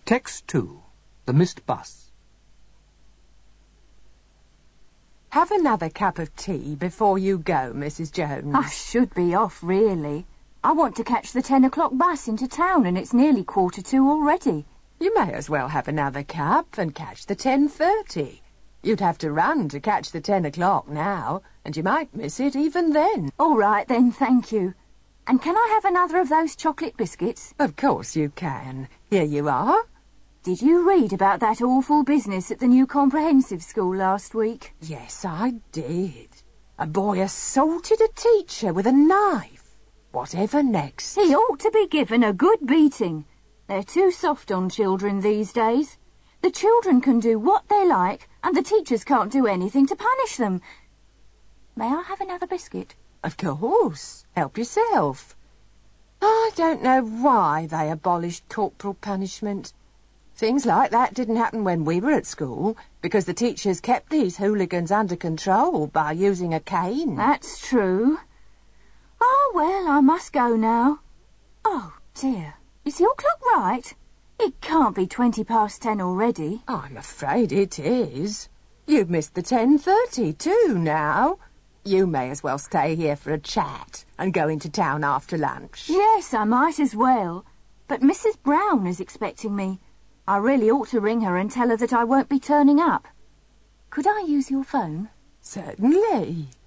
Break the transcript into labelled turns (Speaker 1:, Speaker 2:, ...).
Speaker 1: Text 2. The Missed Bus.
Speaker 2: Have another cup of tea before you go, Mrs. Jones.
Speaker 3: I should be off, really. I want to catch the 10 o'clock bus into town and it's nearly 2:45 already.
Speaker 2: You may as well have another cup and catch the 10:30. You'd have to run to catch the 10 o'clock now, and you might miss it even then.
Speaker 3: All right then, thank you. And can I have another of those chocolate biscuits?
Speaker 2: Of course you can. Here you are.
Speaker 3: Did you read about that awful business at the new comprehensive school last week?
Speaker 2: Yes, I did. A boy assaulted a teacher with a knife. Whatever next?
Speaker 3: He ought to be given a good beating. They're too soft on children these days. The children can do what they like, and the teachers can't do anything to punish them. May I have another biscuit?
Speaker 2: Of course. Help yourself. I don't know why they abolished corporal punishment. Things like that didn't happen when we were at school, because the teachers kept these hooligans under control by using a cane.
Speaker 3: That's true. Oh, well, I must go now. Oh, dear. Is your clock right? It can't be 10 already.
Speaker 2: I'm afraid it is. You've missed the 10:30 too now. You may as well stay here for a chat and go into town after lunch.
Speaker 3: Yes, I might as well. But Mrs. Brown is expecting me. I really ought to ring her and tell her that I won't be turning up. Could I use your phone?
Speaker 2: Certainly.